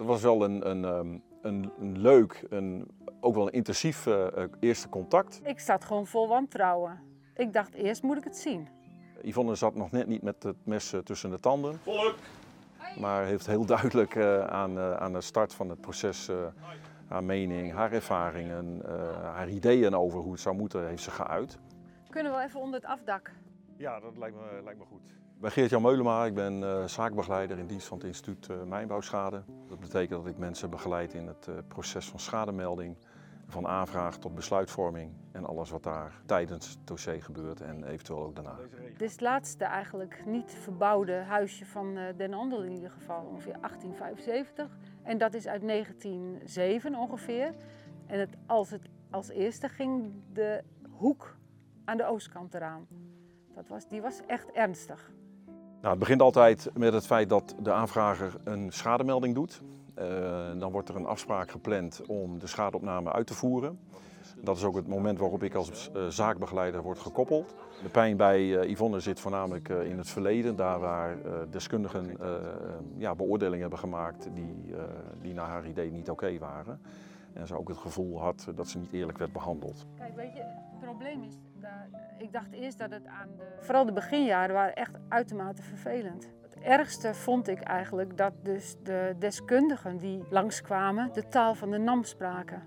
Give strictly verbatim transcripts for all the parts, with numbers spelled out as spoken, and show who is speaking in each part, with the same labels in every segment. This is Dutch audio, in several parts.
Speaker 1: Dat was wel een, een, een, een leuk, een, ook wel een intensief uh, eerste contact.
Speaker 2: Ik zat gewoon vol wantrouwen. Ik dacht eerst moet ik het zien.
Speaker 1: Yvonne zat nog net niet met het mes tussen de tanden. Volk! Maar heeft heel duidelijk uh, aan, uh, aan de start van het proces uh, haar mening, haar ervaringen, uh, haar ideeën over hoe het zou moeten, heeft ze geuit.
Speaker 2: Kunnen we wel even onder het afdak?
Speaker 1: Ja, dat lijkt me, lijkt me goed. Ik ben Geert-Jan Meulema, ik ben uh, zaakbegeleider in dienst van het instituut uh, Mijnbouwschade. Dat betekent dat ik mensen begeleid in het uh, proces van schademelding, van aanvraag tot besluitvorming en alles wat daar tijdens het dossier gebeurt en eventueel ook daarna.
Speaker 2: Dit is het laatste eigenlijk niet verbouwde huisje van uh, Den Andel in ieder geval, ongeveer achttien vijfenzeventig. En dat is uit negentien nul zeven ongeveer. En het, als het als eerste ging de hoek aan de oostkant eraan. Dat was, die was echt ernstig.
Speaker 1: Nou, het begint altijd met het feit dat de aanvrager een schademelding doet. Uh, dan wordt er een afspraak gepland om de schadeopname uit te voeren. Dat is ook het moment waarop ik als uh, zaakbegeleider word gekoppeld. De pijn bij uh, Yvonne zit voornamelijk uh, in het verleden, daar waar uh, deskundigen uh, ja, beoordelingen hebben gemaakt die, uh, die naar haar idee niet oké waren. En ze ook het gevoel had dat ze niet eerlijk werd behandeld.
Speaker 2: Kijk, weet je, het probleem is, dat, ik dacht eerst dat het aan de... Vooral de beginjaren waren echt uitermate vervelend. Het ergste vond ik eigenlijk dat dus de deskundigen die langskwamen de taal van de N A M spraken.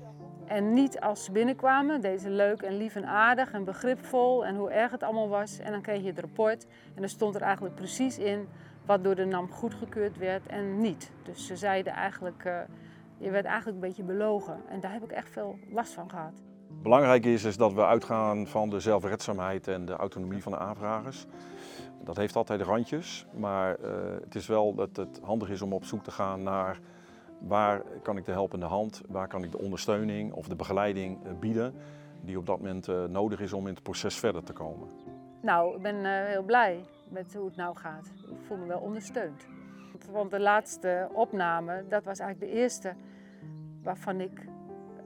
Speaker 2: En niet als ze binnenkwamen, deden ze leuk en lief en aardig en begripvol en hoe erg het allemaal was. En dan kreeg je het rapport en er stond er eigenlijk precies in wat door de N A M goedgekeurd werd en niet. Dus ze zeiden eigenlijk... Uh, Je werd eigenlijk een beetje belogen en daar heb ik echt veel last van gehad.
Speaker 1: Belangrijk is, is dat we uitgaan van de zelfredzaamheid en de autonomie van de aanvragers. Dat heeft altijd randjes, maar uh, het is wel dat het handig is om op zoek te gaan naar waar kan ik de helpende hand, waar kan ik de ondersteuning of de begeleiding bieden die op dat moment uh, nodig is om in het proces verder te komen.
Speaker 2: Nou, ik ben uh, heel blij met hoe het nou gaat. Ik voel me wel ondersteund. Want de laatste opname, dat was eigenlijk de eerste waarvan ik uh,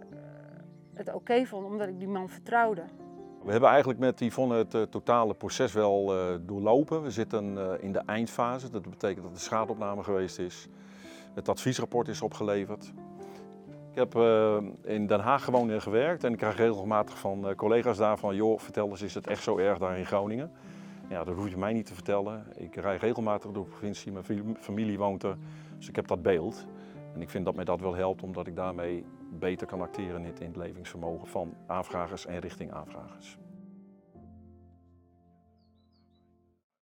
Speaker 2: het oké okay vond, omdat ik die man vertrouwde.
Speaker 1: We hebben eigenlijk met Yvonne het uh, totale proces wel uh, doorlopen. We zitten uh, in de eindfase, dat betekent dat de schadeopname geweest is. Het adviesrapport is opgeleverd. Ik heb uh, in Den Haag gewoond en gewerkt en ik krijg regelmatig van uh, collega's daar van, joh, vertel eens, is het echt zo erg daar in Groningen? Ja, dat hoef je mij niet te vertellen. Ik rij regelmatig door de provincie, mijn familie woont er, dus ik heb dat beeld. En ik vind dat mij dat wel helpt, omdat ik daarmee beter kan acteren in het, in het levingsvermogen van aanvragers en richting aanvragers.